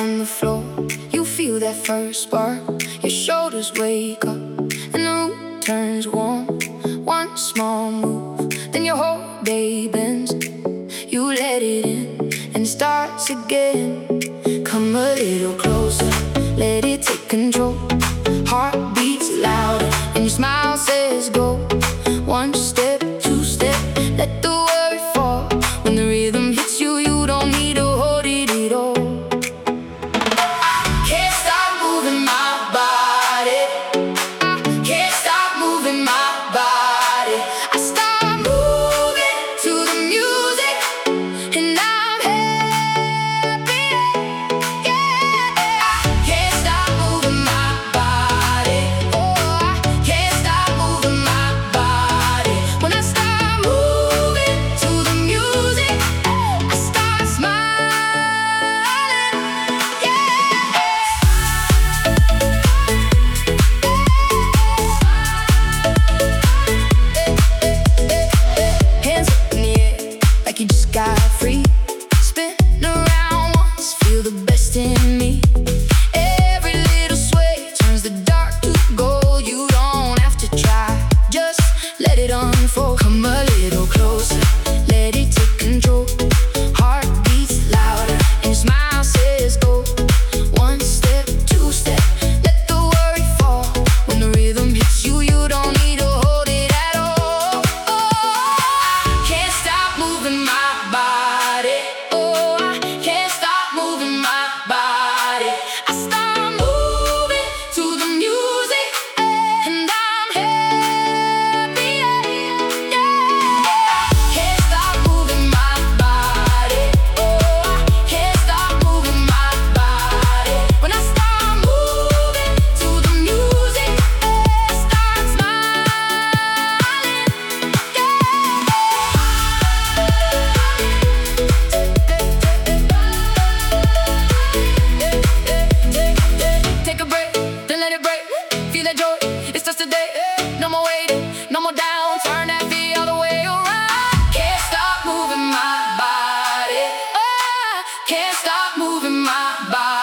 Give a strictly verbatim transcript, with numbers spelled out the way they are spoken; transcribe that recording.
on the floor. You feel that first spark. Your shoulders wake up and the room turns warm. One small move, then your whole day bends. You let it in and it starts again. Come a little closer, let it take control. Heart beats louder and your smile says go. One step, two step, let the worry fall. When the rhythm hits you, you don't need to hold it at all. I can't stop moving my body. I can't stop moving my body. I start moving to the music and I'm happy, yeah. I can't stop moving my body. Oh, I can't stop moving my body. When I start moving to the music, I start smiling, yeah. Hands up in the air, like you just got free. Spin around once, feel the best in me. Every little sway turns the dark to gold. You don't have to try, just let it unfold. Come a little closer, let it take control. Heart beats louder and your smile says go. One step, two step, let the worry fall. When the rhythm hits you, you don't need to hold it at all. Oh, I can't stop moving my body. Oh, I can't stop moving my body. I start moving to the music and I'm happy, yeah. Can't stop moving my body. Oh, I can't stop moving my body. When I start moving to the music, I start smiling, yeah. Take a break, then let it break. Feel that joy, it's just a day. No more waiting, no more down. Turn that beat all the way around. Can't stop moving my body. Oh, can't stop moving my body.